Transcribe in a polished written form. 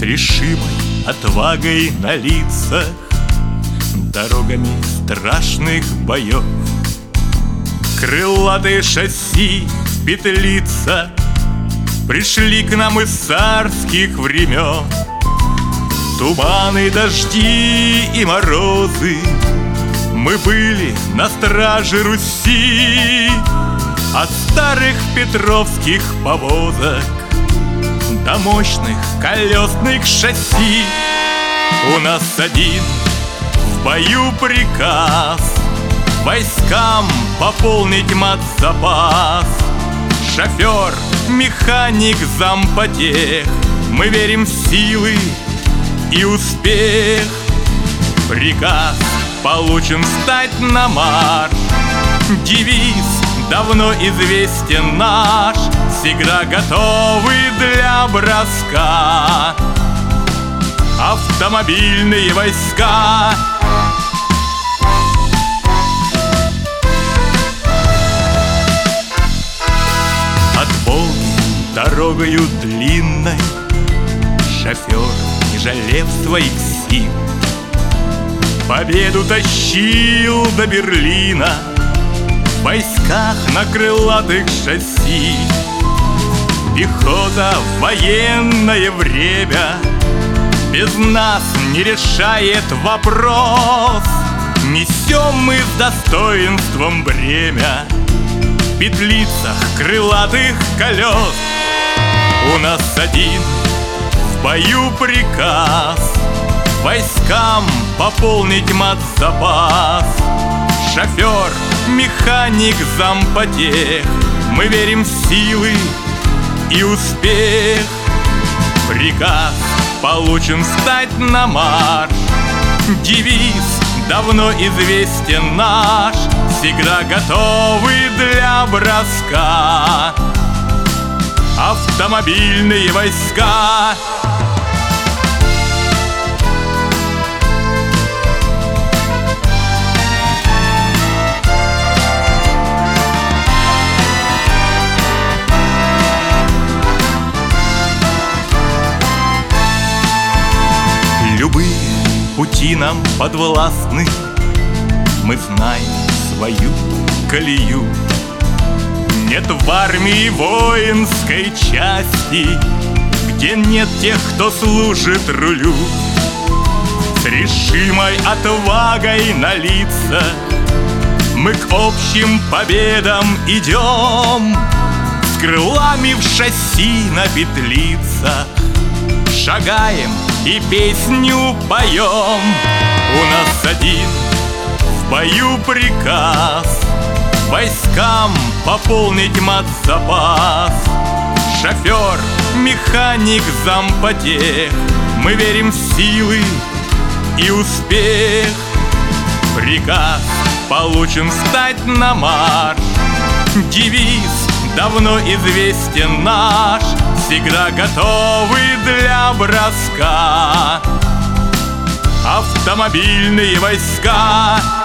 решимой отвагой на лицах, дорогами страшных боев. Крылатые шасси петлица пришли к нам из царских времен. Туманы, дожди и морозы, мы были на страже Руси. От старых петровских повозок до мощных колесных шасси у нас один в бою приказ: войскам пополнить матзапас. Шофер, механик, зампотех, мы верим в силы и успех. Приказ получен встать на марш, девиз давно известен наш: всегда готовы для броска. Автомобильные войска. От Волги дорогою длинной шофер, не жалев своих сил, победу тащил до Берлина в войсках на крылатых шасси. Пехота в военное время без нас не решает вопрос. Несем мы с достоинством бремя в петлицах крылатых колес. У нас один в бою приказ: войскам пополнить матзапас. Шофер, механик, зампотех, мы верим в силы и успех. Приказ получен встать на марш, девиз давно известен наш: всегда готовы для броска. Автомобильные войска. Любые пути нам подвластны, мы знаем свою колею. Нет в армии воинской части, где нет тех, кто служит рулю. С решимой отвагой на лицах мы к общим победам идем. С крылами в шасси на петлицах шагаем и песню поем. У нас один в бою приказ: войскам пополнить матзапас. Шофер, механик, зампотех, мы верим в силы и успех. Приказ получен встать на марш, девиз давно известен наш: всегда готовы для броска. Автомобильные войска.